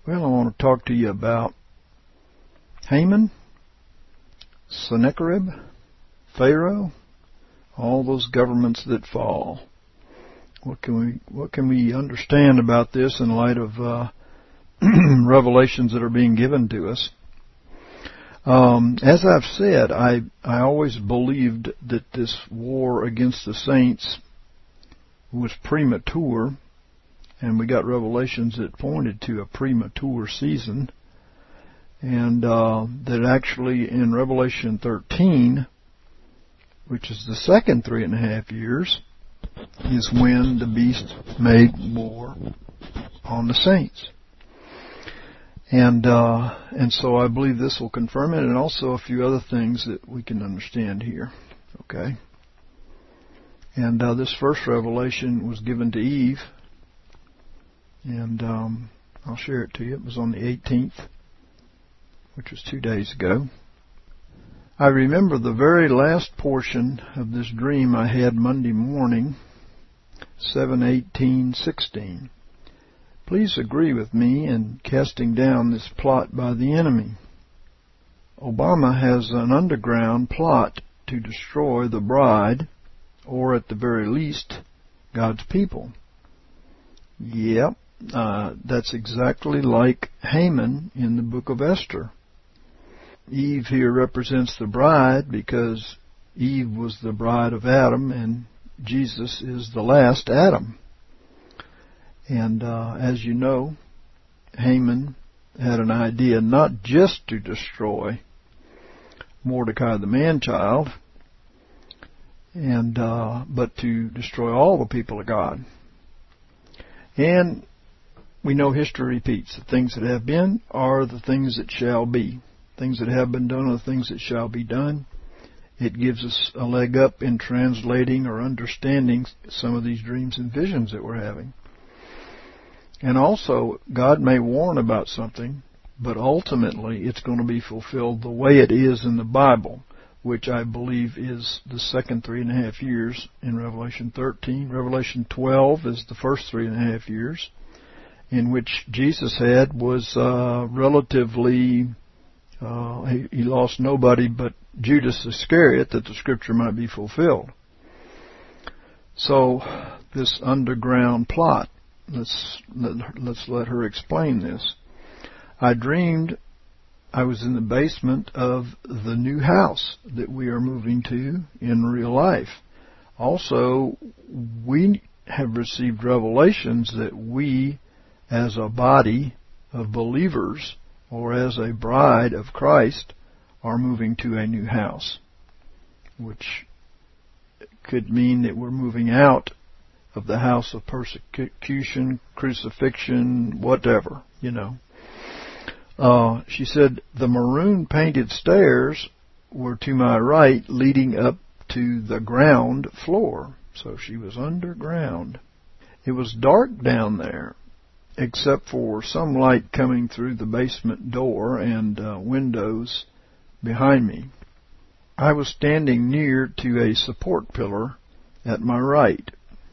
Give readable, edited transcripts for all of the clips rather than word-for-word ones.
Well, I want to talk to you about Haman, Sennacherib, Pharaoh, all those governments that fall. What can we understand about this in light of revelations that are being given to us? As I've said, I always believed that this war against the saints was premature, and we got revelations that pointed to a premature season, and that actually in Revelation 13, which is the second 3.5 years, is when the beast made war on the saints. And so I believe this will confirm it, and also a few other things that we can understand here. Okay? And this first revelation was given to Eve, and I'll share it to you. It was on the 18th, which was 2 days ago. I remember the very last portion of this dream I had Monday morning, 7/18/16. Please agree with me in casting down this plot by the enemy. Obama has an underground plot to destroy the bride, or at the very least, God's people. Yep, that's exactly like Haman in the book of Esther. Eve here represents the bride because Eve was the bride of Adam, and Jesus is the last Adam. And as you know, Haman had an idea not just to destroy Mordecai the man-child, and but to destroy all the people of God. And we know history repeats. The things that have been are the things that shall be. Things that have been done are the things that shall be done. It gives us a leg up in translating or understanding some of these dreams and visions that we're having. And also, God may warn about something, but ultimately it's going to be fulfilled the way it is in the Bible, which I believe is the second 3.5 years in Revelation 13. Revelation 12 is the first 3.5 years, in which Jesus had was relatively, he lost nobody but Judas Iscariot, that the scripture might be fulfilled. So, this underground plot, let's let her explain this. I dreamed I was in the basement of the new house that we are moving to in real life. Also, we have received revelations that we, as a body of believers, or as a bride of Christ, are moving to a new house, which could mean that we're moving out of the house of persecution, crucifixion, whatever, you know. She said the maroon painted stairs were to my right, leading up to the ground floor. So she was underground. It was dark down there, except for some light coming through the basement door and windows behind me. I was standing near to a support pillar at my right.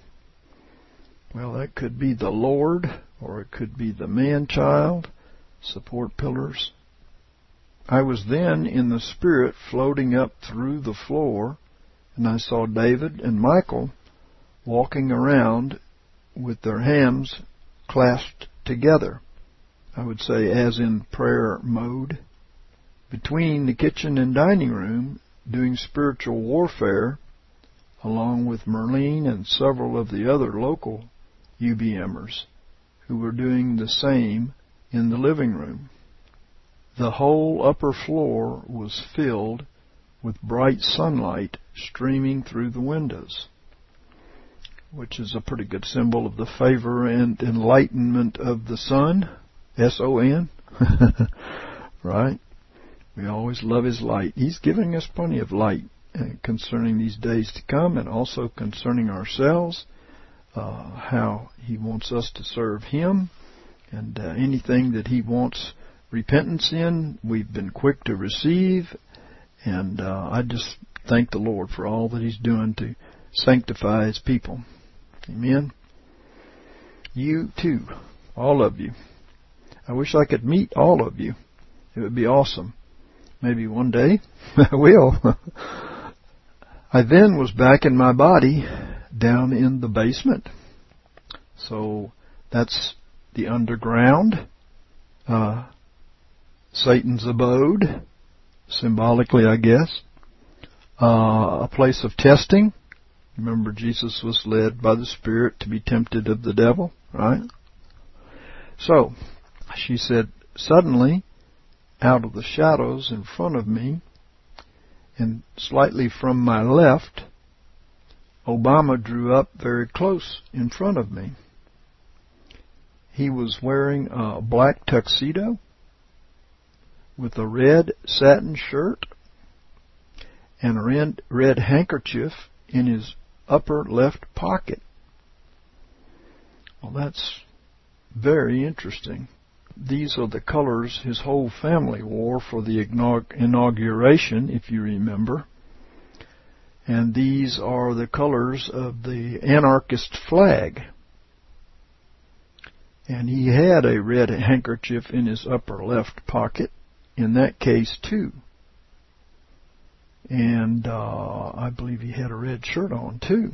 Well, that could be the Lord, or it could be the man-child, support pillars. I was then in the Spirit floating up through the floor, and I saw David and Michael walking around with their hands clasped together. I would say as in prayer mode, between the kitchen and dining room, doing spiritual warfare, along with Merlene and several of the other local UBMers who were doing the same in the living room. The whole upper floor was filled with bright sunlight streaming through the windows, which is a pretty good symbol of the favor and enlightenment of the sun, S-O-N, right? We always love His light. He's giving us plenty of light concerning these days to come, and also concerning ourselves, how He wants us to serve Him, and anything that He wants repentance in, we've been quick to receive, and I just thank the Lord for all that He's doing to sanctify His people. Amen. You too, all of you, I wish I could meet all of you. It would be awesome. Maybe one day I will. I then was back in my body down in the basement. So that's the underground, Satan's abode, symbolically, I guess, a place of testing. Remember, Jesus was led by the Spirit to be tempted of the devil, right? So, she said, suddenly, out of the shadows in front of me, and slightly from my left, Obama drew up very close in front of me. He was wearing a black tuxedo with a red satin shirt and a red handkerchief in his upper left pocket. Well, that's very interesting. These are the colors his whole family wore for the inauguration, if you remember. And these are the colors of the anarchist flag. And he had a red handkerchief in his upper left pocket, in that case too. And I believe he had a red shirt on too.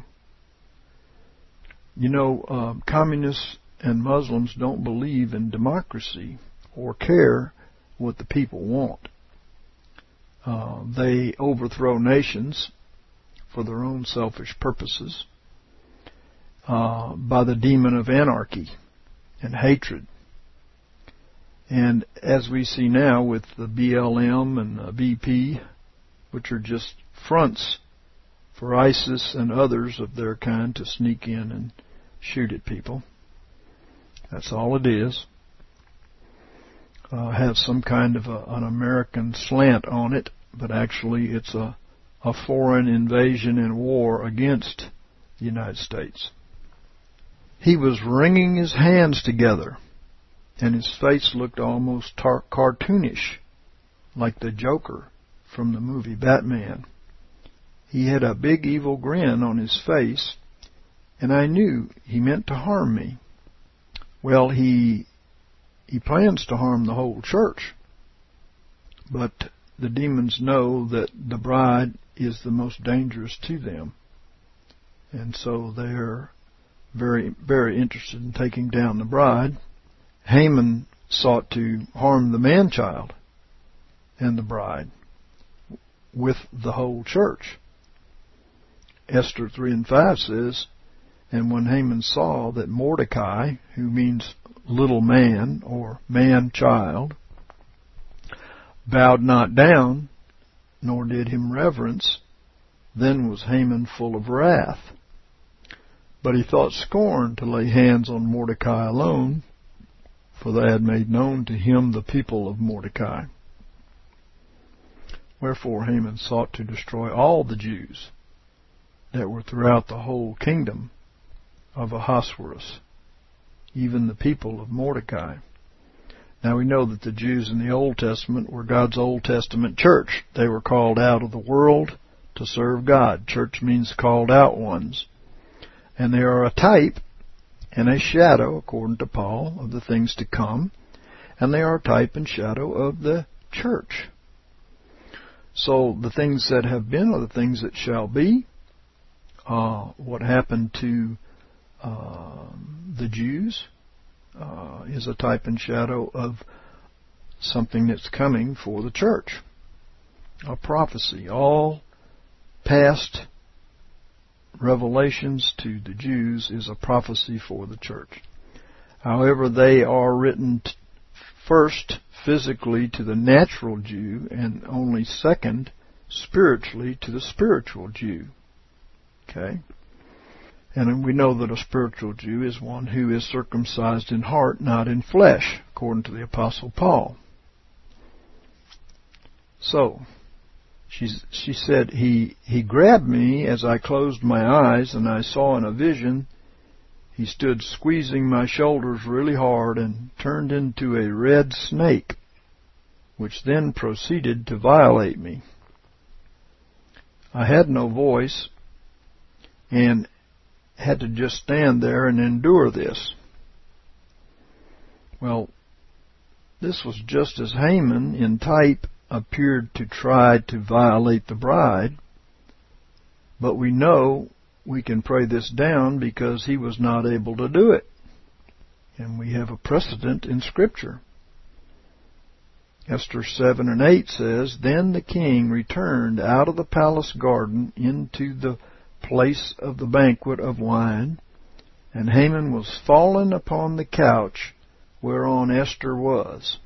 You know, communists and Muslims don't believe in democracy or care what the people want. They overthrow nations for their own selfish purposes by the demon of anarchy and hatred. And as we see now with the BLM and the VP, which are just fronts for ISIS and others of their kind to sneak in and shoot at people. That's all it is. Has some kind of an American slant on it, but actually it's a foreign invasion and war against the United States. He was wringing his hands together, and his face looked almost cartoonish, like the Joker from the movie Batman. He had a big evil grin on his face, and I knew he meant to harm me. Well, he plans to harm the whole church, but the demons know that the bride is the most dangerous to them, and so they're very, very interested in taking down the bride. Haman sought to harm the man-child and the bride with the whole church. Esther 3:5 says, and when Haman saw that Mordecai, who means little man or man-child, bowed not down, nor did him reverence, then was Haman full of wrath. But he thought scorn to lay hands on Mordecai alone, for they had made known to him the people of Mordecai. Wherefore Haman sought to destroy all the Jews that were throughout the whole kingdom of Ahasuerus, even the people of Mordecai. Now we know that the Jews in the Old Testament were God's Old Testament church. They were called out of the world to serve God. Church means called out ones. And they are a type and a shadow, according to Paul, of the things to come. And they are a type and shadow of the church. So the things that have been are the things that shall be. What happened to the Jews is a type and shadow of something that's coming for the church. A prophecy. All past revelations to the Jews is a prophecy for the church. However, they are written first physically to the natural Jew and only second spiritually to the spiritual Jew. Okay? And we know that a spiritual Jew is one who is circumcised in heart, not in flesh, according to the Apostle Paul. So, she said, he grabbed me as I closed my eyes, and I saw in a vision he stood squeezing my shoulders really hard and turned into a red snake, which then proceeded to violate me. I had no voice and had to just stand there and endure this. Well, This was just as Haman, in type, appeared to try to violate the bride, but we know we can pray this down because he was not able to do it. And we have a precedent in Scripture. Esther 7 and 8 says, Then the king returned out of the palace garden into the place of the banquet of wine, and Haman was fallen upon the couch whereon Esther was.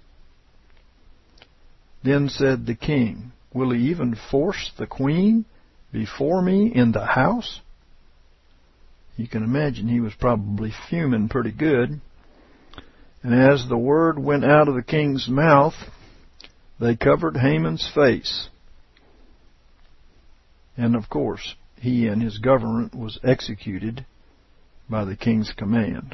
Then said the king, Will he even force the queen before me in the house? You can imagine he was probably fuming pretty good. And as the word went out of the king's mouth, they covered Haman's face. And of course, he and his government was executed by the king's command.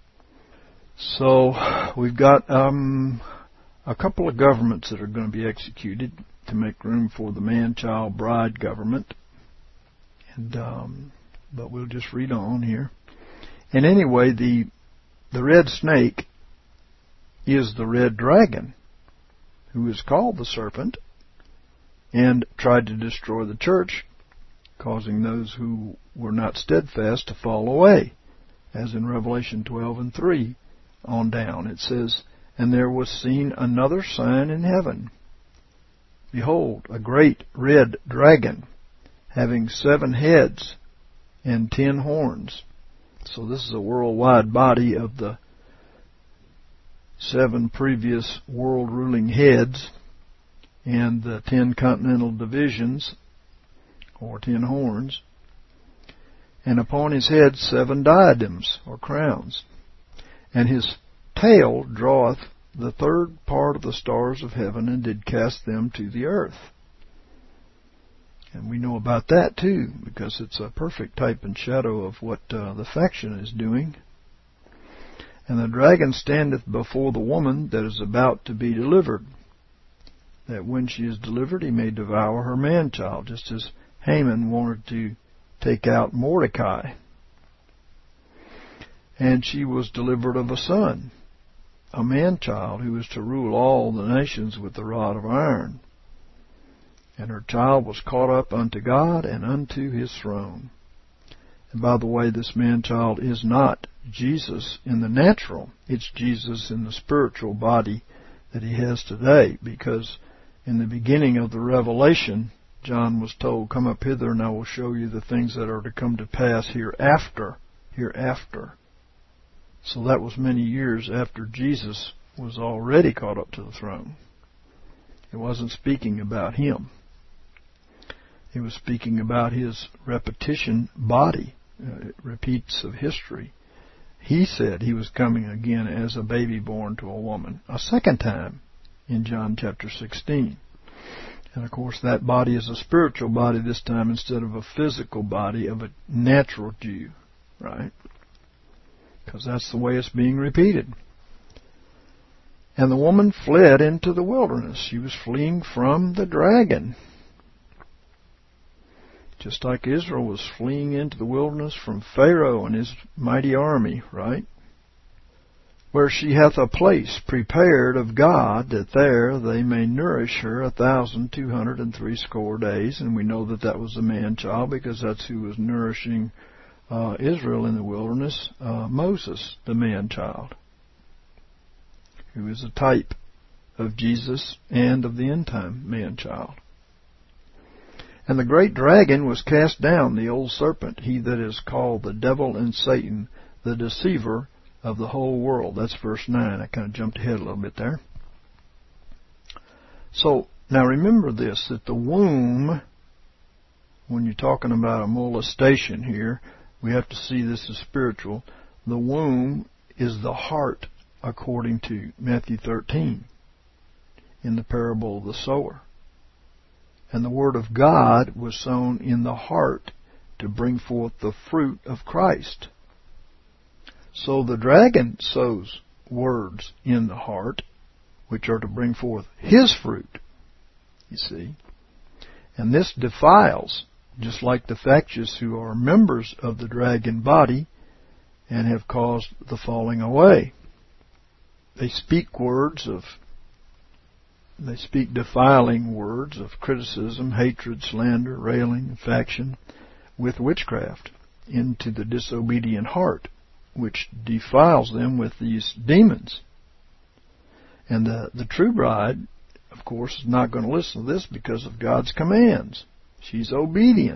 So we've got a couple of governments that are going to be executed to make room for the man-child-bride government. And but we'll just read on here. And anyway, the red snake is the red dragon, who is called the serpent, and tried to destroy the church, causing those who were not steadfast to fall away, as in Revelation 12 and 3 on down. It says, And there was seen another sign in heaven. Behold, a great red dragon, having 7 heads and 10 horns. So this is a worldwide body of the 7 previous world-ruling heads and the 10 continental divisions, or 10 horns. And upon his head 7 diadems, or crowns. And his tail draweth the 3rd part of the stars of heaven, and did cast them to the earth. And we know about that too, because it's a perfect type and shadow of what the faction is doing. And the dragon standeth before the woman that is about to be delivered, that when she is delivered he may devour her man-child, just as Haman wanted to take out Mordecai. And she was delivered of a son, a man-child, who is to rule all the nations with the rod of iron. And her child was caught up unto God and unto his throne. And by the way, this man-child is not Jesus in the natural. It's Jesus in the spiritual body that he has today, because in the beginning of the Revelation, John was told, Come up hither and I will show you the things that are to come to pass hereafter. So that was many years after Jesus was already caught up to the throne. It wasn't speaking about him. It was speaking about his repetition body, repeats of history. He said he was coming again as a baby born to a woman, a second time in John chapter 16. And of course that body is a spiritual body this time instead of a physical body of a natural Jew, right? Because that's the way it's being repeated. And the woman fled into the wilderness. She was fleeing from the dragon. Just like Israel was fleeing into the wilderness from Pharaoh and his mighty army, right? Where she hath a place prepared of God, that there they may nourish her 1,260 days. And we know that that was the man-child, because that's who was nourishing Israel in the wilderness, Moses, the man-child, who is a type of Jesus and of the end-time man-child. And the great dragon was cast down, the old serpent, he that is called the devil and Satan, the deceiver of the whole world. That's verse 9. I kind of jumped ahead a little bit there. So, now remember this, that the womb, when you're talking about a molestation here, we have to see this as spiritual. The womb is the heart, according to Matthew 13, in the parable of the sower. And the Word of God was sown in the heart to bring forth the fruit of Christ. So the dragon sows words in the heart, which are to bring forth his fruit, you see. And this defiles, just like the factious who are members of the dragon body and have caused the falling away. They speak words of They speak defiling words of criticism, hatred, slander, railing, faction, with witchcraft into the disobedient heart, which defiles them with these demons. And the true bride, of course, is not going to listen to this because of God's commands. She's obedient.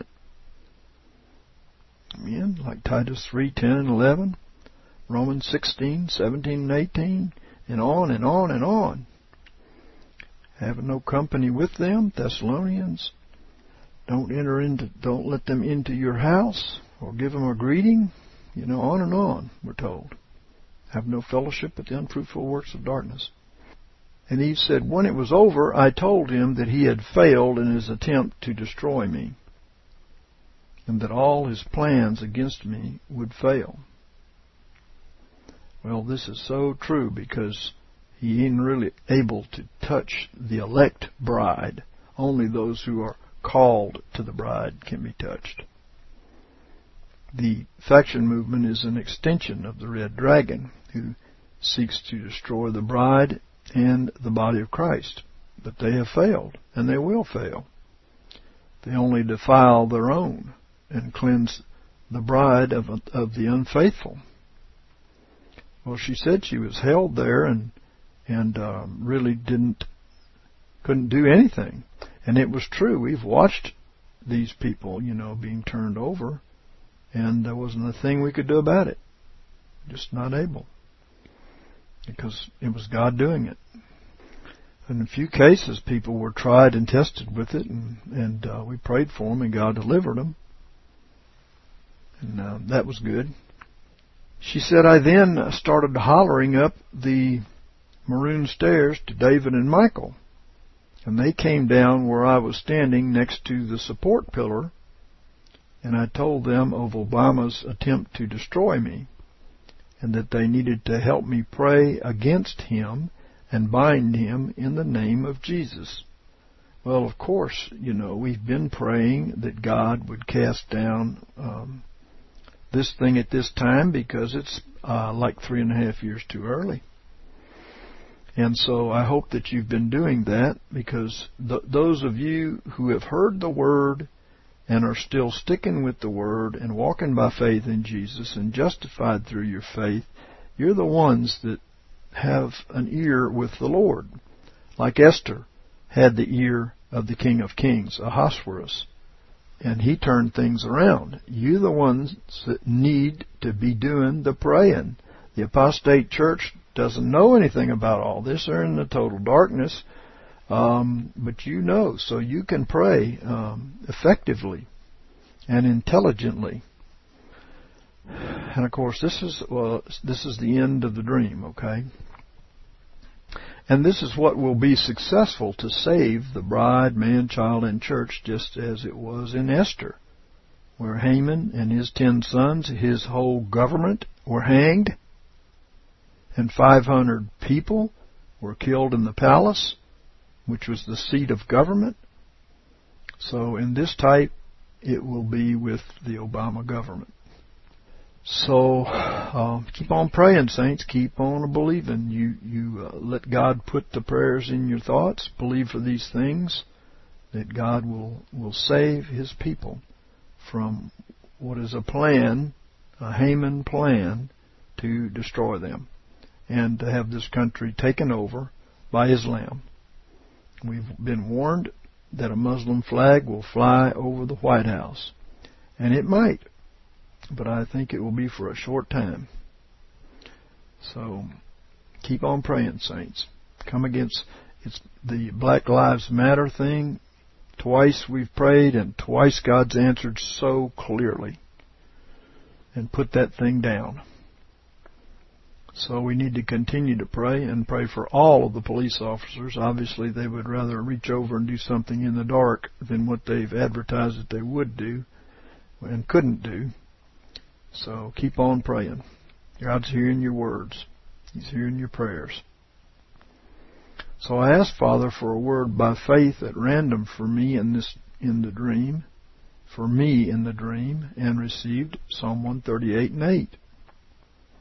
Amen. Like Titus 3, 10 and 11, Romans 16, 17 and 18, and on and on and on. Having no company with them, Thessalonians. Don't let them into your house or give them a greeting. On and on, we're told. Have no fellowship with the unfruitful works of darkness. And Eve said, when it was over, I told him that he had failed in his attempt to destroy me, and that all his plans against me would fail. Well, this is so true, because he ain't really able to touch the elect bride. Only those who are called to the bride can be touched. The faction movement is an extension of the red dragon, who seeks to destroy the bride and the body of Christ. But they have failed, and they will fail. They only defile their own and cleanse the bride of the unfaithful. Well, she said she was held there and really couldn't do anything. And it was true. We've watched these people, being turned over, and there wasn't a thing we could do about it. Just not able. Because it was God doing it. In a few cases, people were tried and tested with it, and we prayed for them, and God delivered them. And that was good. She said, I then started hollering up the maroon stairs to David and Michael. And they came down where I was standing next to the support pillar, and I told them of Obama's attempt to destroy me, and that they needed to help me pray against him and bind him in the name of Jesus. Well, of course, we've been praying that God would cast down this thing at this time, because it's like 3.5 years too early. And so I hope that you've been doing that, because those of you who have heard the Word and are still sticking with the Word and walking by faith in Jesus and justified through your faith, you're the ones that have an ear with the Lord. Like Esther had the ear of the King of Kings, Ahasuerus, and he turned things around. You're the ones that need to be doing the praying. The apostate church doesn't know anything about all this. They're in the total darkness. But so you can pray effectively and intelligently. And of course, this is the end of the dream, okay? And this is what will be successful to save the bride, man, child, and church, just as it was in Esther, where Haman and his 10 sons, his whole government, were hanged, and 500 people were killed in the palace, which was the seat of government. So in this type, it will be with the Obama government. So keep on praying, saints. Keep on believing. You let God put the prayers in your thoughts. Believe for these things, that God will save His people from what is a plan, a Haman plan, to destroy them and to have this country taken over by Islam. We've been warned that a Muslim flag will fly over the White House, and it might, but I think it will be for a short time. So keep on praying, saints. Come against the Black Lives Matter thing. Twice we've prayed, and twice God's answered so clearly and put that thing down. So we need to continue to pray, and pray for all of the police officers. Obviously, they would rather reach over and do something in the dark than what they've advertised that they would do and couldn't do. So keep on praying. God's hearing your words. He's hearing your prayers. So I asked Father for a word by faith at random for me in the dream, and received Psalm 138 and 8.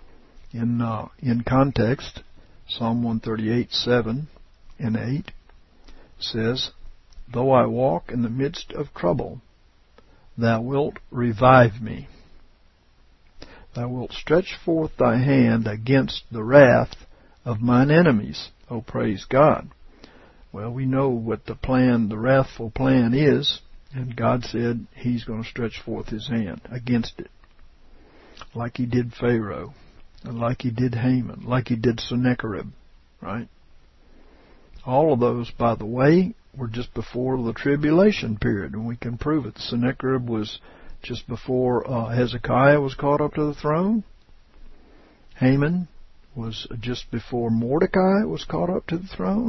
In context, Psalm 138, 7 and 8 says, though I walk in the midst of trouble, thou wilt revive me. Thou wilt stretch forth thy hand against the wrath of mine enemies. Oh, praise God. Well, we know what the wrathful plan is, and God said He's going to stretch forth His hand against it. Like He did Pharaoh, and like He did Haman, like He did Sennacherib, right? All of those, by the way, were just before the tribulation period, and we can prove it. Sennacherib was just before Hezekiah was caught up to the throne. Haman was just before Mordecai was caught up to the throne.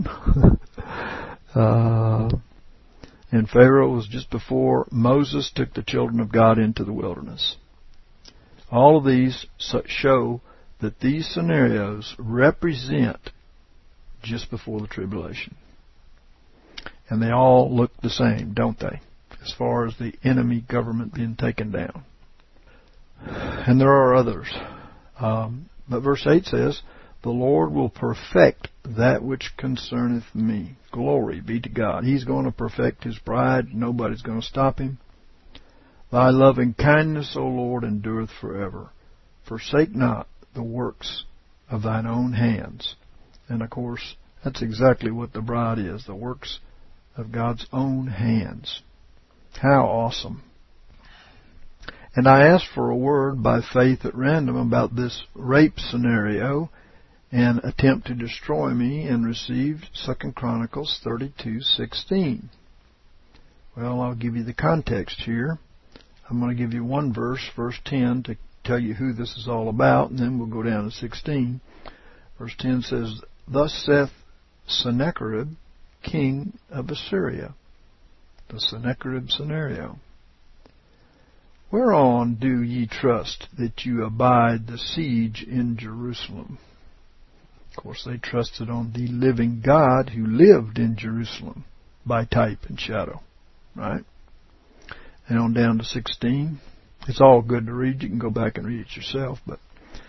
And Pharaoh was just before Moses took the children of God into the wilderness. All of these show that these scenarios represent just before the tribulation. And they all look the same, don't they? As far as the enemy government being taken down. And there are others. But verse 8 says, the Lord will perfect that which concerneth me. Glory be to God. He's going to perfect His bride. Nobody's going to stop Him. Thy loving kindness, O Lord, endureth forever. Forsake not the works of thine own hands. And of course, that's exactly what the bride is, the works of God's own hands. How awesome. And I asked for a word by faith at random about this rape scenario and attempt to destroy me, and received 2 Chronicles 32:16. Well, I'll give you the context here. I'm going to give you one verse, verse 10, to tell you who this is all about, and then we'll go down to 16. Verse 10 says, Thus saith Sennacherib, king of Assyria. The Sennacherib scenario. Whereon do ye trust that you abide the siege in Jerusalem? Of course, they trusted on the living God who lived in Jerusalem by type and shadow, right? And on down to 16. It's all good to read. You can go back and read it yourself. But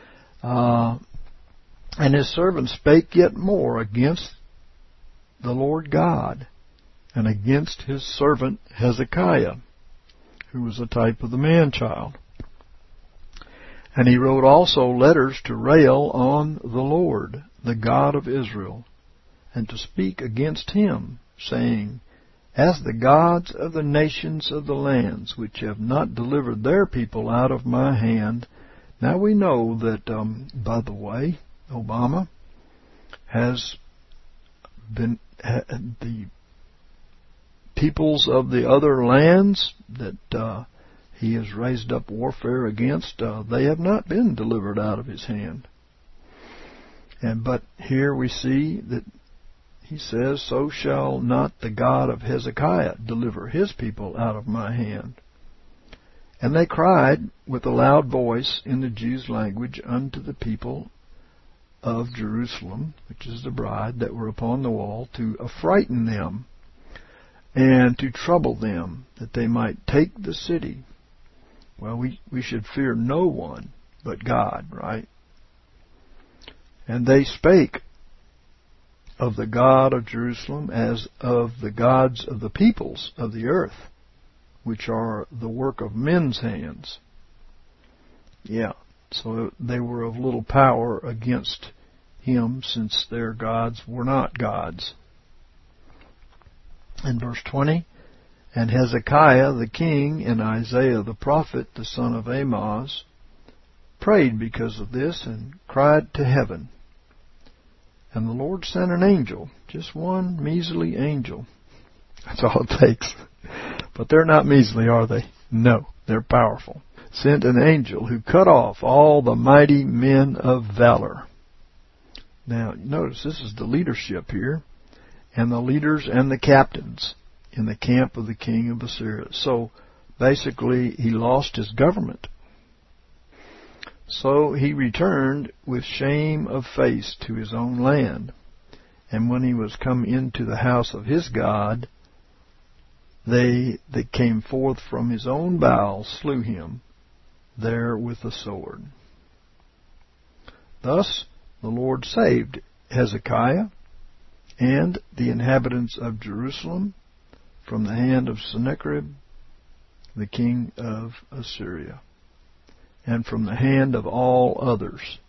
and his servant spake yet more against the Lord God and against his servant Hezekiah, who was a type of the man-child. And he wrote also letters to rail on the Lord, the God of Israel, and to speak against him, saying, As the gods of the nations of the lands, which have not delivered their people out of my hand. Now we know that, by the way, Obama has been the peoples of the other lands that he has raised up warfare against, they have not been delivered out of his hand. But here we see that he says, So shall not the God of Hezekiah deliver his people out of my hand. And they cried with a loud voice in the Jews' language unto the people of Jerusalem, which is the bride, that were upon the wall, to affrighten them and to trouble them, that they might take the city. Well, we should fear no one but God, right? And they spake of the God of Jerusalem as of the gods of the peoples of the earth, which are the work of men's hands. Yeah, so they were of little power against him, since their gods were not gods. In verse 20, And Hezekiah the king and Isaiah the prophet, the son of Amoz, prayed because of this and cried to heaven. And the Lord sent an angel, just one measly angel. That's all it takes. But they're not measly, are they? No, they're powerful. Sent an angel who cut off all the mighty men of valor. Now, notice this is the leadership here, and the leaders and the captains in the camp of the king of Assyria. So, basically, he lost his government. So he returned with shame of face to his own land. And when he was come into the house of his God, they that came forth from his own bowels slew him there with a sword. Thus the Lord saved Hezekiah and the inhabitants of Jerusalem from the hand of Sennacherib, the king of Assyria, and from the hand of all others,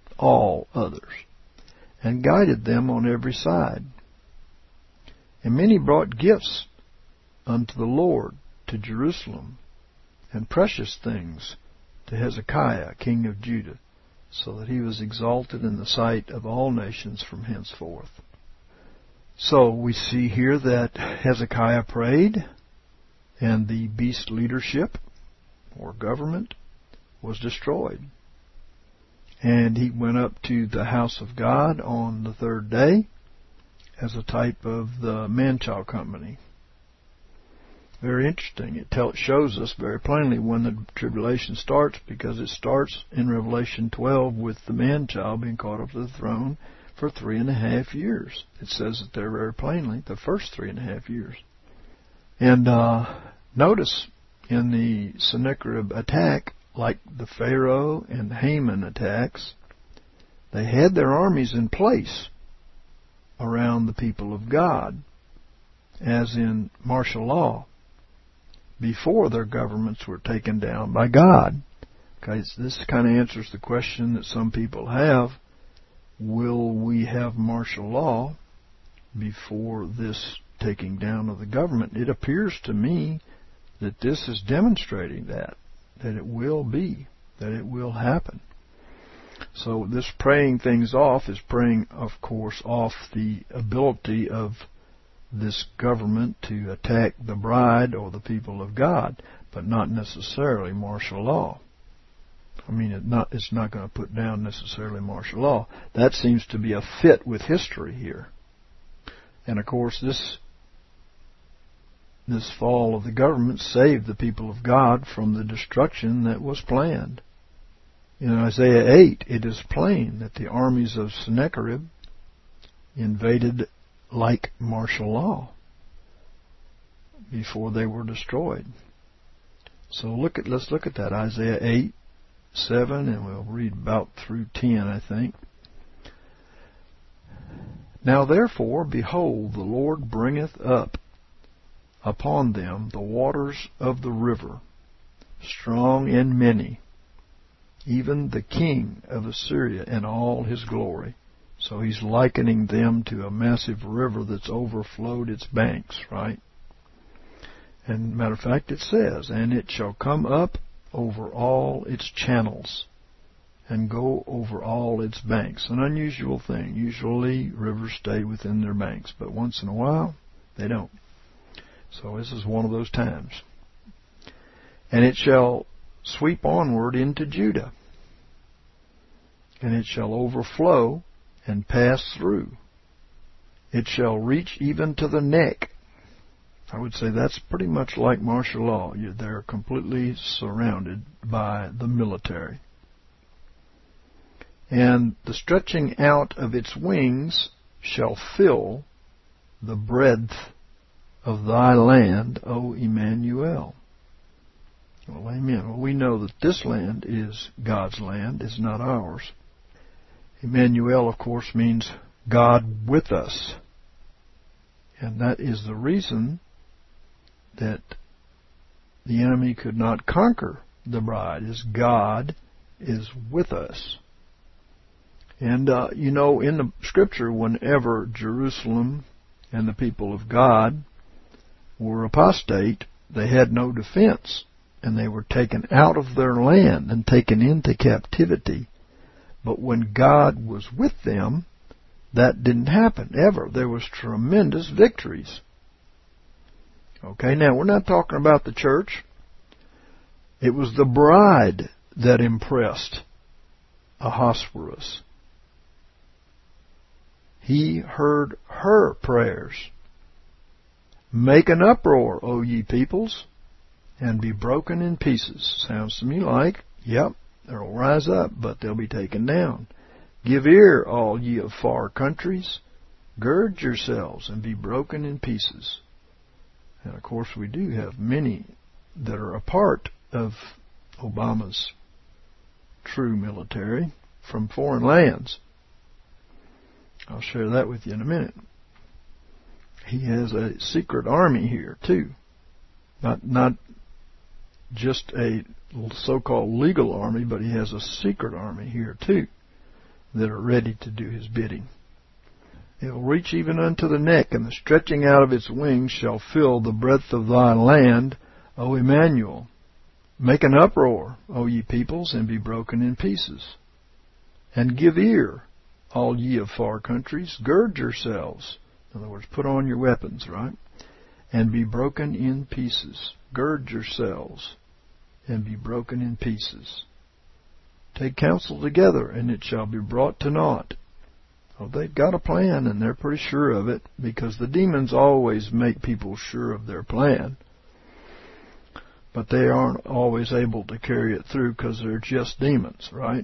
and guided them on every side. And many brought gifts unto the Lord to Jerusalem, and precious things to Hezekiah, king of Judah, so that he was exalted in the sight of all nations from henceforth. So we see here that Hezekiah prayed, and the beast leadership, or government, was destroyed. And he went up to the house of God on the third day as a type of the man-child company. Very interesting. It shows us very plainly when the tribulation starts, because it starts in Revelation 12 with the man-child being caught up to the throne for 3.5 years. It says it there very plainly, the first 3.5 years. And notice in the Sennacherib attack, like the Pharaoh and Haman attacks, they had their armies in place around the people of God, as in martial law, before their governments were taken down by God. Okay, so this kind of answers the question that some people have: will we have martial law before this taking down of the government? It appears to me that this is demonstrating that it will be, that it will happen. So this praying things off is praying, of course, off the ability of this government to attack the bride or the people of God, but not necessarily martial law. I mean, it's not going to put down necessarily martial law. That seems to be a fit with history here. And of course, this fall of the government saved the people of God from the destruction that was planned. In Isaiah 8, it is plain that the armies of Sennacherib invaded like martial law before they were destroyed. So let's look at that. Isaiah 8, 7, and we'll read about through 10, I think. Now therefore, behold, the Lord bringeth up upon them the waters of the river, strong and many, even the king of Assyria in all his glory. So he's likening them to a massive river that's overflowed its banks, right? And matter of fact, it says, and it shall come up over all its channels and go over all its banks. An unusual thing. Usually rivers stay within their banks, but once in a while they don't. So this is one of those times. And it shall sweep onward into Judah, and it shall overflow and pass through. It shall reach even to the neck. I would say that's pretty much like martial law. They're completely surrounded by the military. And the stretching out of its wings shall fill the breadth of thy land, O Emmanuel. Well, amen. Well, we know that this land is God's land. It's not ours. Emmanuel, of course, means God with us. And that is the reason that the enemy could not conquer the bride, is God is with us. And, in the Scripture, whenever Jerusalem and the people of God were apostate, they had no defense, and they were taken out of their land and taken into captivity. But when God was with them, that didn't happen, ever. There was tremendous victories. Okay, now we're not talking about the church. It was the bride that impressed Ahasuerus. He heard her prayers. Make an uproar, O ye peoples, and be broken in pieces. Sounds to me like, yep, they'll rise up, but they'll be taken down. Give ear, all ye of far countries. Gird yourselves and be broken in pieces. And of course we do have many that are a part of Obama's true military from foreign lands. I'll share that with you in a minute. He has a secret army here too. Not just a so-called legal army, but he has a secret army here too that are ready to do his bidding. It will reach even unto the neck, and the stretching out of its wings shall fill the breadth of thy land, O Emmanuel. Make an uproar, O ye peoples, and be broken in pieces. And give ear, all ye of far countries, gird yourselves. In other words, put on your weapons, right? And be broken in pieces. Gird yourselves, and be broken in pieces. Take counsel together, and it shall be brought to naught. Well, they've got a plan, and they're pretty sure of it, because the demons always make people sure of their plan. But they aren't always able to carry it through because they're just demons, right?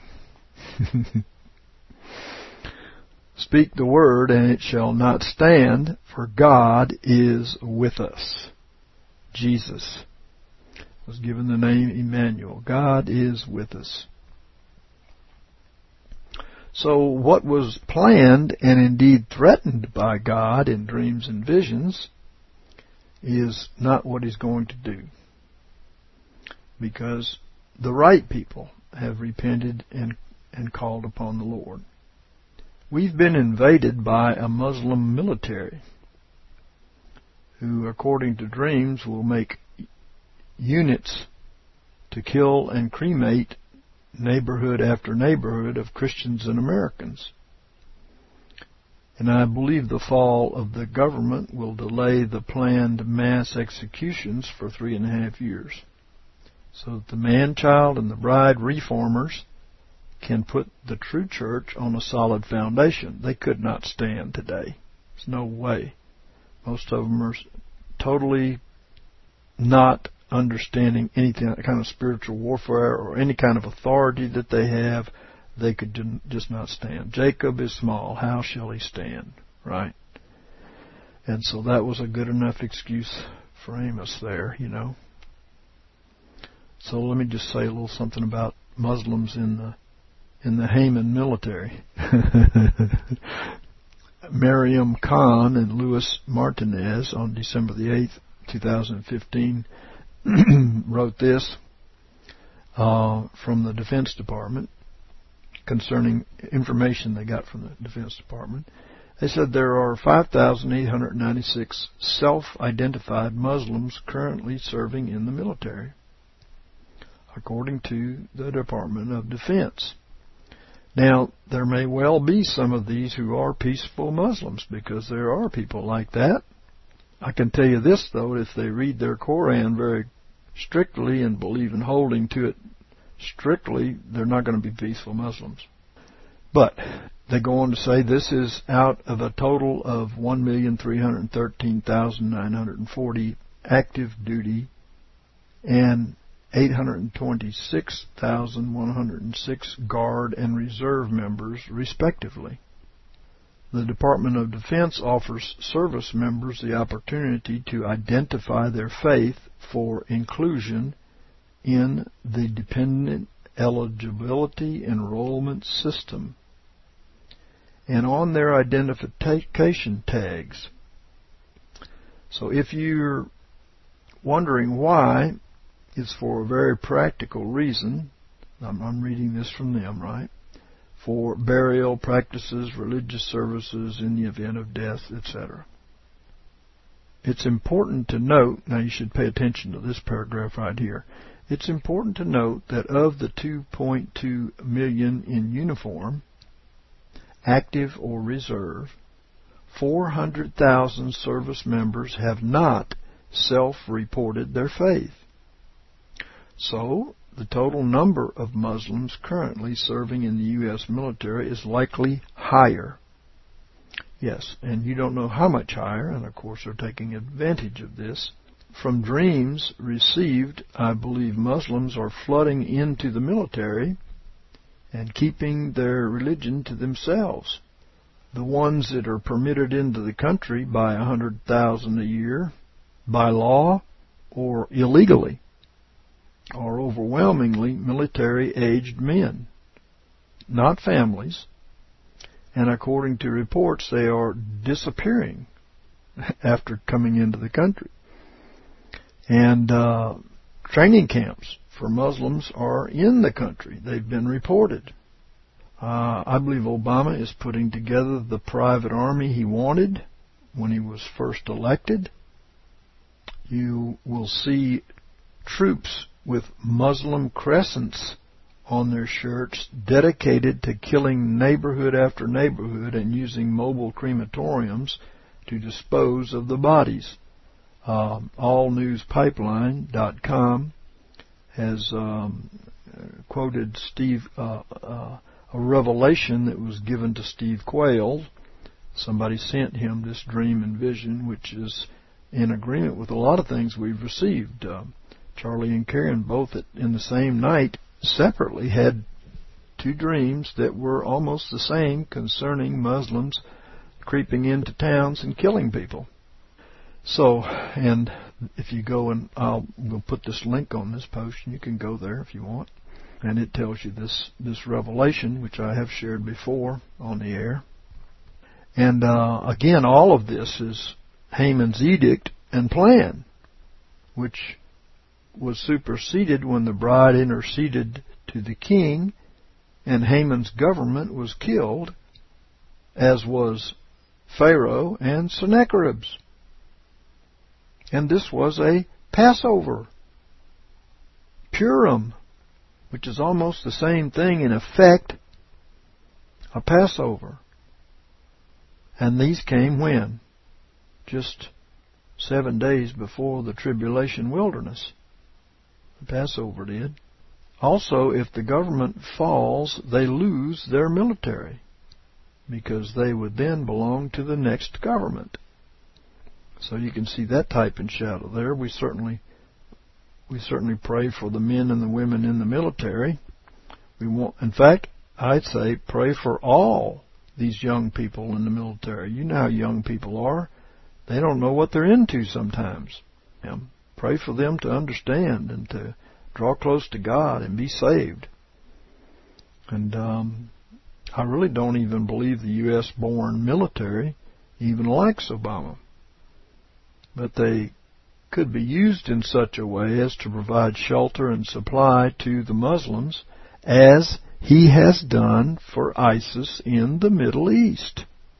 Speak the word, and it shall not stand, for God is with us. Jesus was given the name Emmanuel. God is with us. So what was planned and indeed threatened by God in dreams and visions is not what He's going to do, because the right people have repented and called upon the Lord. We've been invaded by a Muslim military who, according to dreams, will make units to kill and cremate neighborhood after neighborhood of Christians and Americans. And I believe the fall of the government will delay the planned mass executions for 3.5 years, so that the man-child and the bride reformers can put the true church on a solid foundation. They could not stand today. There's no way. Most of them are totally not understanding anything, kind of spiritual warfare or any kind of authority that they have. They could just not stand. Jacob is small. How shall he stand? Right? And so that was a good enough excuse for Amos there, you know. So let me just say a little something about Muslims in the Haman military. Mariam Khan and Louis Martinez on December the 8th, 2015 wrote this from the Defense Department concerning information they got from the Defense Department. They said there are 5,896 self-identified Muslims currently serving in the military, according to the Department of Defense. Now, there may well be some of these who are peaceful Muslims, because there are people like that. I can tell you this, though, if they read their Koran very strictly and believe in holding to it strictly, they're not going to be peaceful Muslims. But they go on to say this is out of a total of 1,313,940 active duty and 826,106 Guard and Reserve members, respectively. The Department of Defense offers service members the opportunity to identify their faith for inclusion in the Dependent Eligibility Enrollment System and on their identification tags. So if you're wondering why, it's for a very practical reason. I'm reading this from them, right? For burial practices, religious services in the event of death, etc. It's important to note, now you should pay attention to this paragraph right here. It's important to note that of the 2.2 million in uniform, active or reserve, 400,000 service members have not self-reported their faith. So, the total number of Muslims currently serving in the U.S. military is likely higher. Yes, and you don't know how much higher, and of course they're taking advantage of this. From dreams received, I believe Muslims are flooding into the military and keeping their religion to themselves. The ones that are permitted into the country by 100,000 a year, by law or illegally, are overwhelmingly military-aged men, not families, and according to reports, they are disappearing after coming into the country. And training camps for Muslims are in the country. They've been reported. I believe Obama is putting together the private army he wanted when he was first elected. You will see troops with Muslim crescents on their shirts dedicated to killing neighborhood after neighborhood and using mobile crematoriums to dispose of the bodies. AllNewsPipeline.com has quoted a revelation that was given to Steve Quayle. Somebody sent him this dream and vision, which is in agreement with a lot of things we've received. Charlie and Karen both in the same night separately had two dreams that were almost the same concerning Muslims creeping into towns and killing people. So, and if you go and we'll put this link on this post, and you can go there if you want, and it tells you this revelation, which I have shared before on the air. And again, all of this is Haman's edict and plan, which was superseded when the bride interceded to the king, and Haman's government was killed, as was Pharaoh and Sennacherib's. And this was a Passover, Purim, which is almost the same thing in effect, a Passover. And these came when? Just 7 days before the tribulation wilderness. The Passover did. Also, if the government falls, they lose their military, because they would then belong to the next government. So you can see that type and shadow there. We certainly pray for the men and the women in the military. In fact, I'd say pray for all these young people in the military. You know how young people are. They don't know what they're into sometimes. Pray for them to understand and to draw close to God and be saved. And I really don't even believe the U.S.-born military even likes Obama. But they could be used in such a way as to provide shelter and supply to the Muslims, as he has done for ISIS in the Middle East.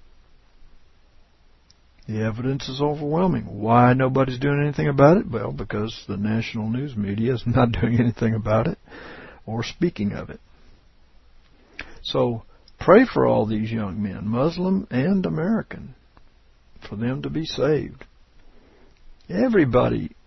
The evidence is overwhelming. Why nobody's doing anything about it? Well, because the national news media is not doing anything about it or speaking of it. So pray for all these young men, Muslim and American, for them to be saved. Everybody,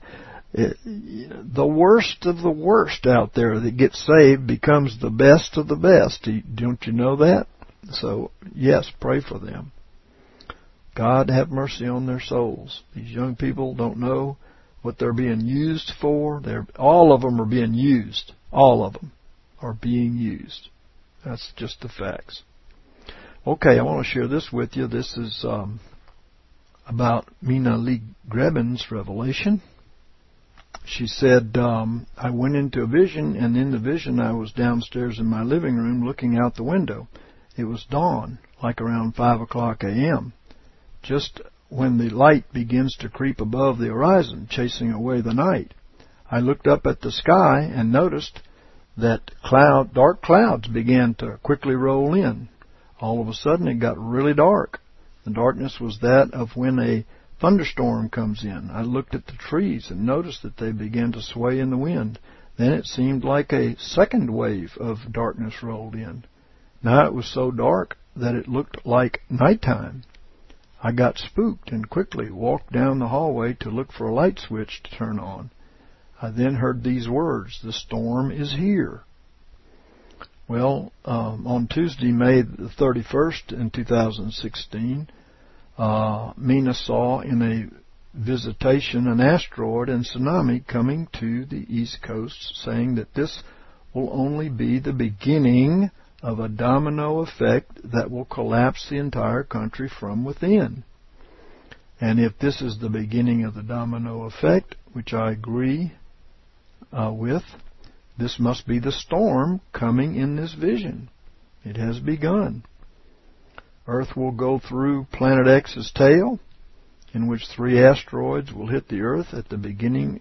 the worst of the worst out there that gets saved becomes the best of the best. Don't you know that? So, yes, pray for them. God have mercy on their souls. These young people don't know what they're being used for. All of them are being used. All of them are being used. That's just the facts. Okay, I want to share this with you. This is about Mina Lee Greben's revelation. She said, I went into a vision, and in the vision I was downstairs in my living room looking out the window. It was dawn, like around 5 o'clock a.m., just when the light begins to creep above the horizon, chasing away the night. I looked up at the sky and noticed that dark clouds began to quickly roll in. All of a sudden it got really dark. The darkness was that of when a thunderstorm comes in. I looked at the trees and noticed that they began to sway in the wind. Then it seemed like a second wave of darkness rolled in. Now it was so dark that it looked like nighttime. I got spooked and quickly walked down the hallway to look for a light switch to turn on. I then heard these words, "The storm is here." Well, on Tuesday, May the 31st in 2016, Mina saw in a visitation an asteroid and tsunami coming to the East Coast, saying that this will only be the beginning of a domino effect that will collapse the entire country from within. And if this is the beginning of the domino effect, which I agree with, this must be the storm coming in this vision. It has begun. Earth will go through Planet X's tail, in which 3 asteroids will hit the Earth at the beginning,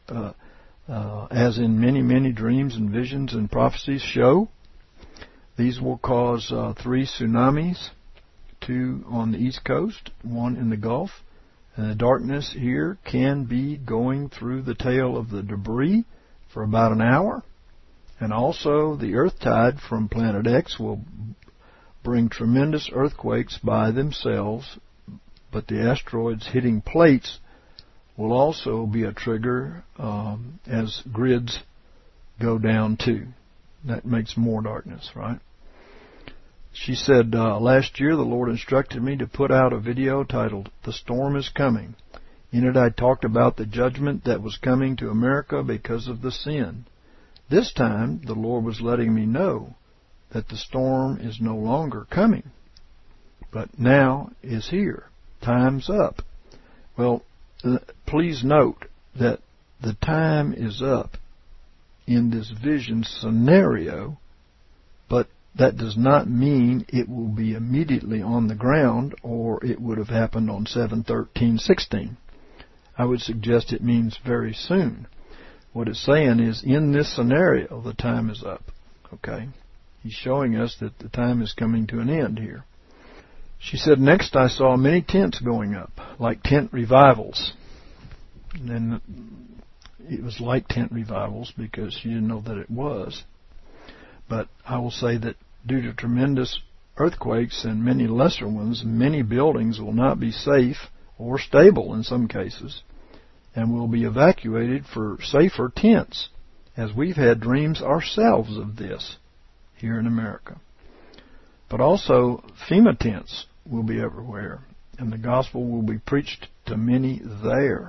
as in many, many dreams and visions and prophecies show. These will cause 3 tsunamis, 2 on the East Coast, 1 in the Gulf. And the darkness here can be going through the tail of the debris for about an hour. And also the earth tide from Planet X will bring tremendous earthquakes by themselves, but the asteroids hitting plates will also be a trigger as grids go down too. That makes more darkness, right? She said, last year the Lord instructed me to put out a video titled, "The Storm is Coming." In it I talked about the judgment that was coming to America because of the sin. This time the Lord was letting me know that the storm is no longer coming, but now is here. Time's up. Well, please note that the time is up in this vision scenario, but that does not mean it will be immediately on the ground, or it would have happened on 7/13/16. I would suggest it means very soon. What it's saying is, in this scenario, the time is up. Okay? He's showing us that the time is coming to an end here. She said, next I saw many tents going up, like tent revivals. And then it was like tent revivals because she didn't know that it was. But I will say that due to tremendous earthquakes and many lesser ones, many buildings will not be safe or stable in some cases, and will be evacuated for safer tents, as we've had dreams ourselves of this here in America. But also FEMA tents will be everywhere, and the gospel will be preached to many there.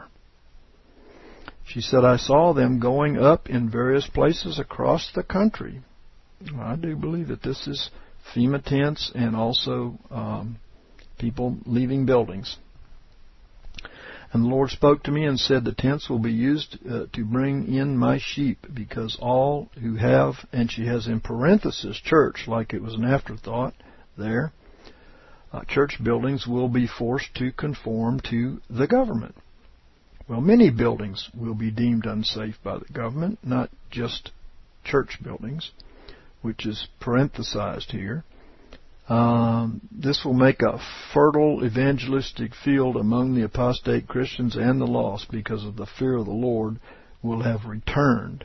She said, I saw them going up in various places across the country. Well, I do believe that this is FEMA tents and also people leaving buildings. And the Lord spoke to me and said, the tents will be used to bring in my sheep, because all who have, and she has in parenthesis church, like it was an afterthought there, church buildings will be forced to conform to the government. Well, many buildings will be deemed unsafe by the government, not just church buildings, which is parenthesized here. This will make a fertile evangelistic field among the apostate Christians and the lost, because of the fear of the Lord will have returned.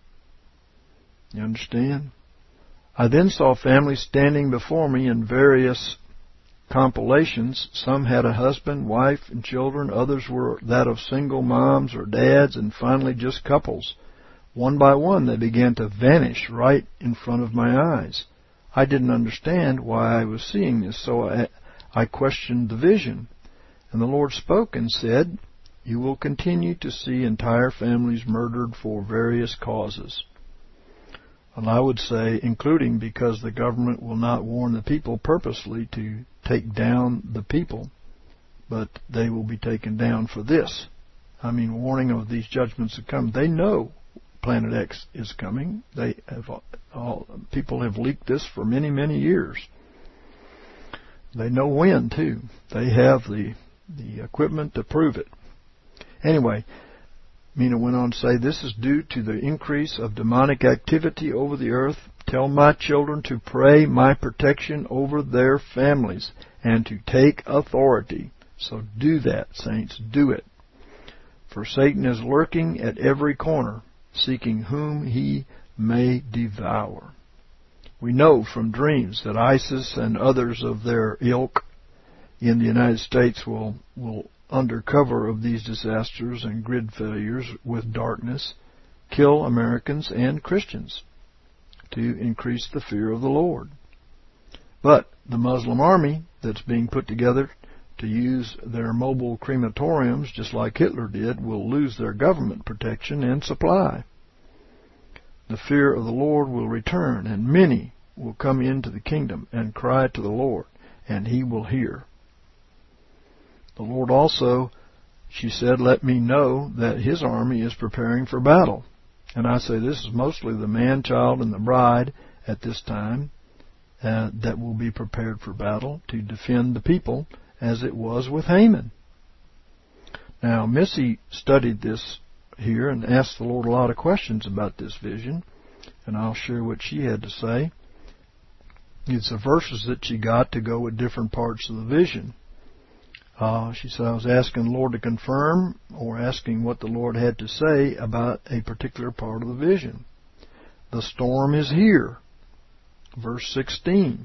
You understand? I then saw families standing before me in various compilations. Some had a husband, wife, and children. Others were that of single moms or dads, and finally just couples. One by one they began to vanish right in front of my eyes. I didn't understand why I was seeing this, so I questioned the vision. And the Lord spoke and said, you will continue to see entire families murdered for various causes. And I would say, including because the government will not warn the people purposely to take down the people, but they will be taken down for this. I mean, warning of these judgments to come. They know Planet X is coming. They have people have leaked this for many, many years. They know when too. They have the equipment to prove it. Anyway, Mina went on to say, this is due to the increase of demonic activity over the earth. Tell my children to pray my protection over their families and to take authority. So do that, saints. Do it. For Satan is lurking at every corner, seeking whom he may devour. We know from dreams that ISIS and others of their ilk in the United States will under cover of these disasters and grid failures with darkness, kill Americans and Christians to increase the fear of the Lord. But the Muslim army that's being put together to use their mobile crematoriums, just like Hitler did, will lose their government protection and supply. The fear of the Lord will return, and many will come into the kingdom and cry to the Lord, and he will hear. The Lord also, she said, let me know that his army is preparing for battle. And I say this is mostly the man, child, and the bride at this time that will be prepared for battle to defend the people, as it was with Haman. Now, Missy studied this here and asked the Lord a lot of questions about this vision, and I'll share what she had to say. It's the verses that she got to go with different parts of the vision. She said, I was asking the Lord to confirm or asking what the Lord had to say about a particular part of the vision. The storm is here. Verse 16.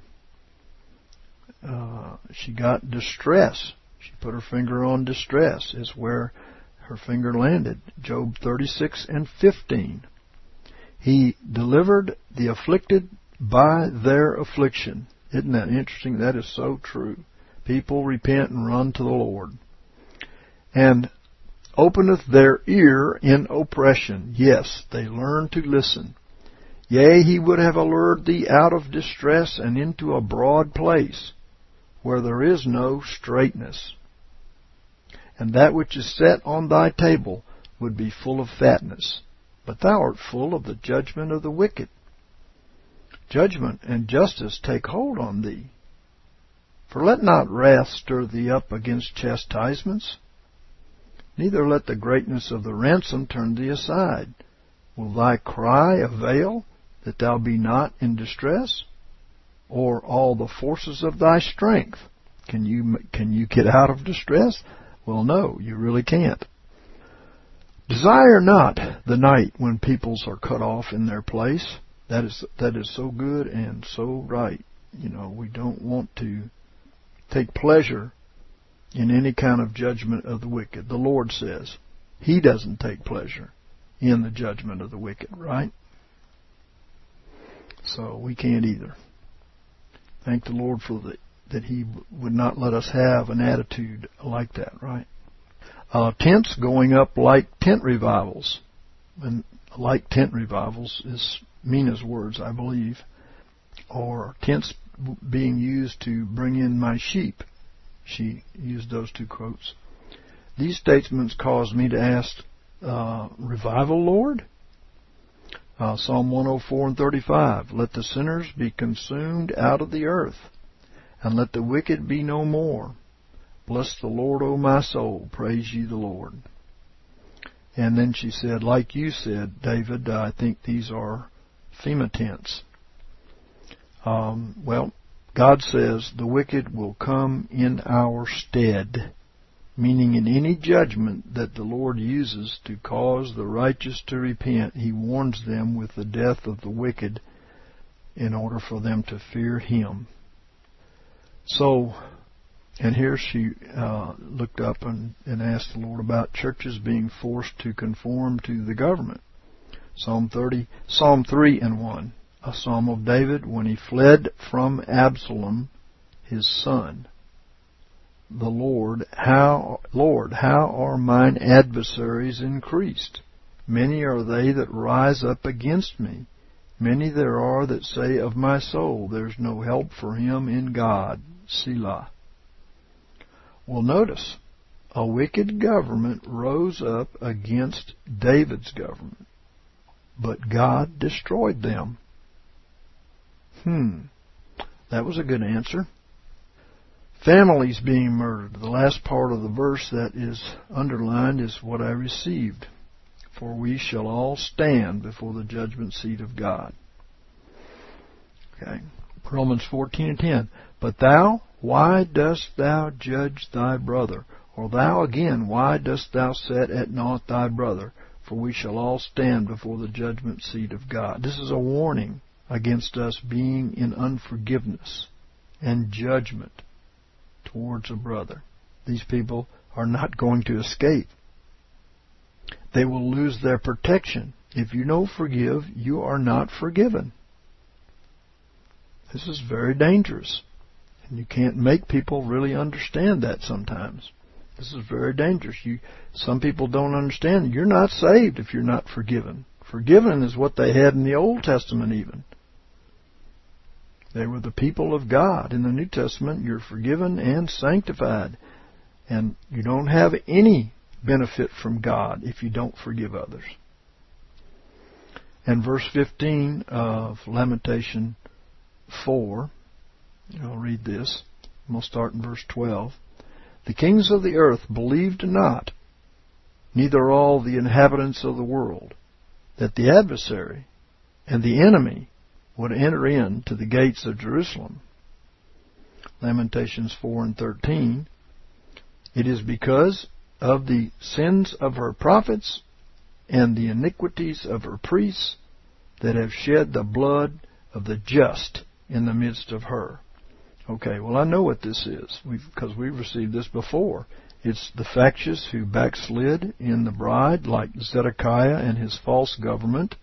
She got distress. She put her finger on distress. Is where her finger landed. Job 36 and 15. He delivered the afflicted by their affliction. Isn't that interesting? That is so true. People repent and run to the Lord. And openeth their ear in oppression. Yes, they learn to listen. Yea, he would have allured thee out of distress and into a broad place, where there is no straightness. And that which is set on thy table would be full of fatness. But thou art full of the judgment of the wicked. Judgment and justice take hold on thee. For let not wrath stir thee up against chastisements, neither let the greatness of the ransom turn thee aside. Will thy cry avail, that thou be not in distress? Or all the forces of thy strength? Can you get out of distress? Well, no, you really can't. Desire not the night when peoples are cut off in their place. That is so good and so right. You know, we don't want to take pleasure in any kind of judgment of the wicked. The Lord says He doesn't take pleasure in the judgment of the wicked, right? So we can't either. Thank the Lord for that He would not let us have an attitude like that, right? Tents going up like tent revivals. And like tent revivals is Mina's words, I believe. Or tents being used to bring in my sheep. She used those two quotes. These statements caused me to ask, revival, Lord? Psalm 104 and 35. Let the sinners be consumed out of the earth, and let the wicked be no more. Bless the Lord, O my soul. Praise ye the Lord. And then she said, like you said, David, I think these are FEMA tents. Well, God says the wicked will come in our stead, meaning in any judgment that the Lord uses to cause the righteous to repent, He warns them with the death of the wicked in order for them to fear Him. So, and here she looked up and asked the Lord about churches being forced to conform to the government. Psalm 3 and 1. A psalm of David when he fled from Absalom, his son. The Lord, how are mine adversaries increased? Many are they that rise up against me. Many there are that say of my soul, there's no help for him in God. Selah. Well, notice, a wicked government rose up against David's government, but God destroyed them. That was a good answer. Families being murdered. The last part of the verse that is underlined is what I received. For we shall all stand before the judgment seat of God. Okay. Romans 14 and 10. But thou, why dost thou judge thy brother? Or thou again, why dost thou set at naught thy brother? For we shall all stand before the judgment seat of God. This is a warning against us being in unforgiveness and judgment towards a brother. These people are not going to escape. They will lose their protection. If you don't forgive, you are not forgiven. This is very dangerous. And you can't make people really understand that sometimes. This is very dangerous. Some people don't understand. You're not saved if you're not forgiven. Forgiven is what they had in the Old Testament even. They were the people of God. In the New Testament, you're forgiven and sanctified. And you don't have any benefit from God if you don't forgive others. And verse 15 of Lamentation 4, I'll read this. I'm going to start in verse 12. The kings of the earth believed not, neither all the inhabitants of the world, that the adversary and the enemy would enter into the gates of Jerusalem. Lamentations 4:13. It is because of the sins of her prophets and the iniquities of her priests that have shed the blood of the just in the midst of her. Okay, well, I know what this is, because we've received this before. It's the factious who backslid in the bride, like Zedekiah and his false government,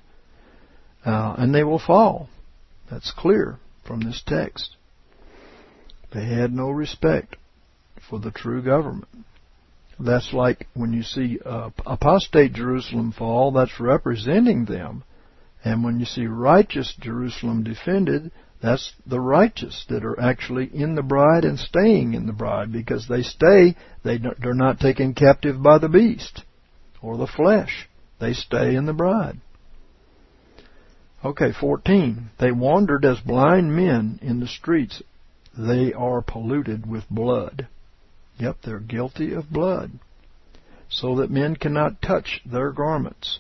and they will fall. That's clear from this text. They had no respect for the true government. That's like when you see apostate Jerusalem fall, that's representing them. And when you see righteous Jerusalem defended, that's the righteous that are actually in the bride and staying in the bride, because they stay, they're not taken captive by the beast or the flesh. They stay in the bride. Okay, 14. They wandered as blind men in the streets. They are polluted with blood. Yep, they're guilty of blood, so that men cannot touch their garments.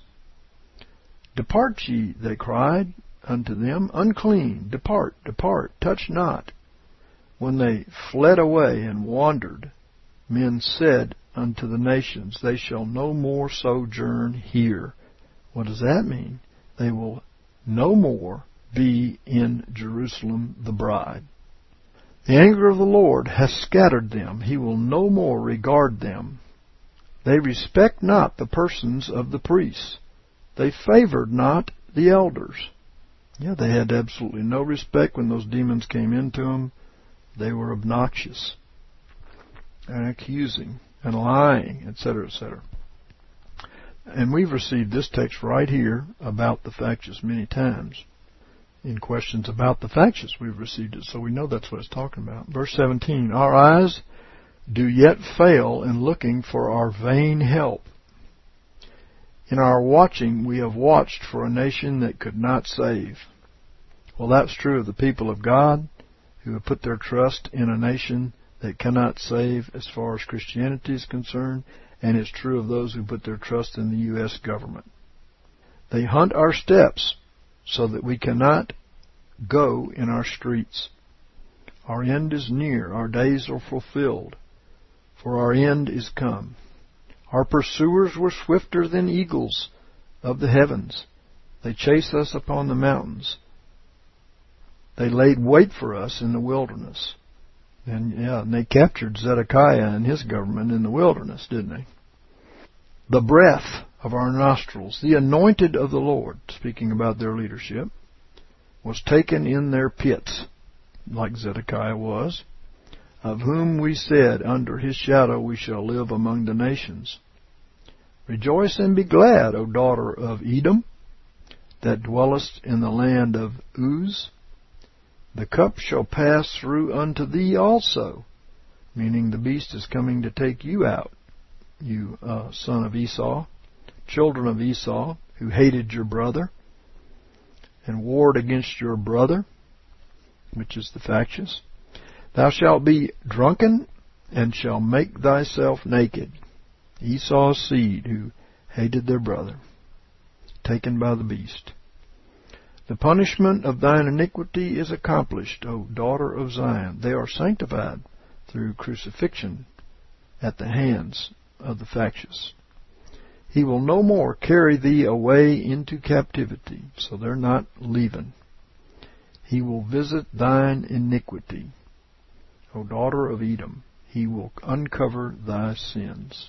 Depart ye, they cried unto them, unclean, depart, depart, touch not. When they fled away and wandered, men said unto the nations, they shall no more sojourn here. What does that mean? They will no more be in Jerusalem the bride. The anger of the Lord hath scattered them. He will no more regard them. They respect not the persons of the priests. They favored not the elders. Yeah, they had absolutely no respect when those demons came into them. They were obnoxious and accusing and lying, etc., etc. And we've received this text right here about the factious many times. In questions about the factious, we've received it, so we know that's what it's talking about. Verse 17, our eyes do yet fail in looking for our vain help. In our watching, we have watched for a nation that could not save. Well, that's true of the people of God who have put their trust in a nation that cannot save as far as Christianity is concerned, and it's true of those who put their trust in the U.S. government. They hunt our steps so that we cannot go in our streets. Our end is near, our days are fulfilled, for our end is come. Our pursuers were swifter than eagles of the heavens. They chased us upon the mountains. They laid wait for us in the wilderness. And they captured Zedekiah and his government in the wilderness, didn't they? The breath of our nostrils, the anointed of the Lord, speaking about their leadership, was taken in their pits, like Zedekiah was, of whom we said, under his shadow we shall live among the nations. Rejoice and be glad, O daughter of Edom, that dwellest in the land of Uz. The cup shall pass through unto thee also, meaning the beast is coming to take you out, you son of Esau, children of Esau, who hated your brother and warred against your brother, which is the factious. Thou shalt be drunken and shall make thyself naked. Esau's seed, who hated their brother, taken by the beast. The punishment of thine iniquity is accomplished, O daughter of Zion. They are sanctified through crucifixion at the hands of the factious. He will no more carry thee away into captivity, so they're not leaving. He will visit thine iniquity, O daughter of Edom. He will uncover thy sins.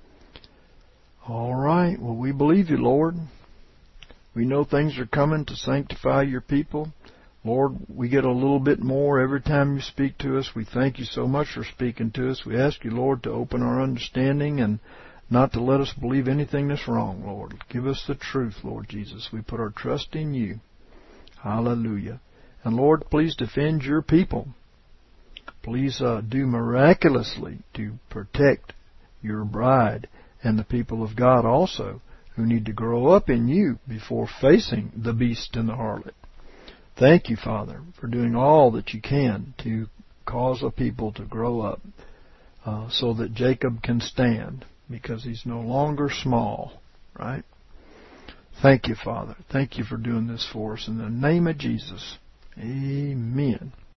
All right, well, we believe you, Lord. We know things are coming to sanctify your people. Lord, we get a little bit more every time you speak to us. We thank you so much for speaking to us. We ask you, Lord, to open our understanding and not to let us believe anything that's wrong, Lord. Give us the truth, Lord Jesus. We put our trust in you. Hallelujah. And Lord, please defend your people. Please do miraculously to protect your bride and the people of God also, who need to grow up in you before facing the beast and the harlot. Thank you, Father, for doing all that you can to cause a people to grow up so that Jacob can stand because he's no longer small, right? Thank you, Father. Thank you for doing this for us. In the name of Jesus, amen.